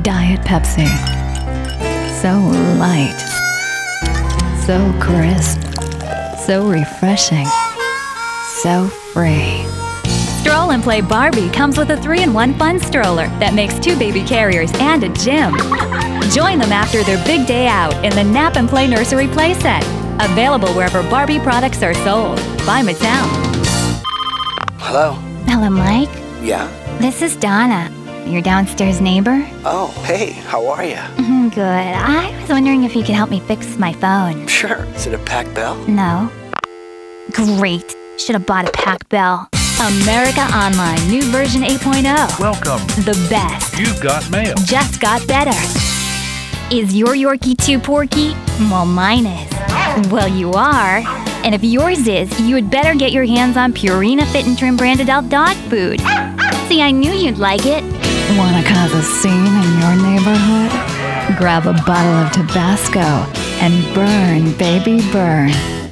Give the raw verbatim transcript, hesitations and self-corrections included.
Diet Pepsi. So light. So crisp. So refreshing. So free. Stroll and Play Barbie comes with a three in one fun stroller that makes two baby carriers and a gym. Join them after their big day out in the Nap and Play Nursery playset. Available wherever Barbie products are sold. By Mattel. Hello? Hello, Mike. Yeah? This is Donna, your downstairs neighbor. Oh, hey, how are you? Mm, good. I was wondering if you could help me fix my phone. Sure. Is it a Pac Bell? No. Great. Should have bought a Pac Bell. America Online, new version eight point oh. Welcome. The best. You've got mail. Just got better. Is your Yorkie too porky? Well, mine is. Well, you are. And if yours is, you had better get your hands on Purina Fit and Trim brand adult dog food. See, I knew you'd like it. Wanna cause a scene in your neighborhood? Grab a bottle of Tabasco and burn, baby, burn.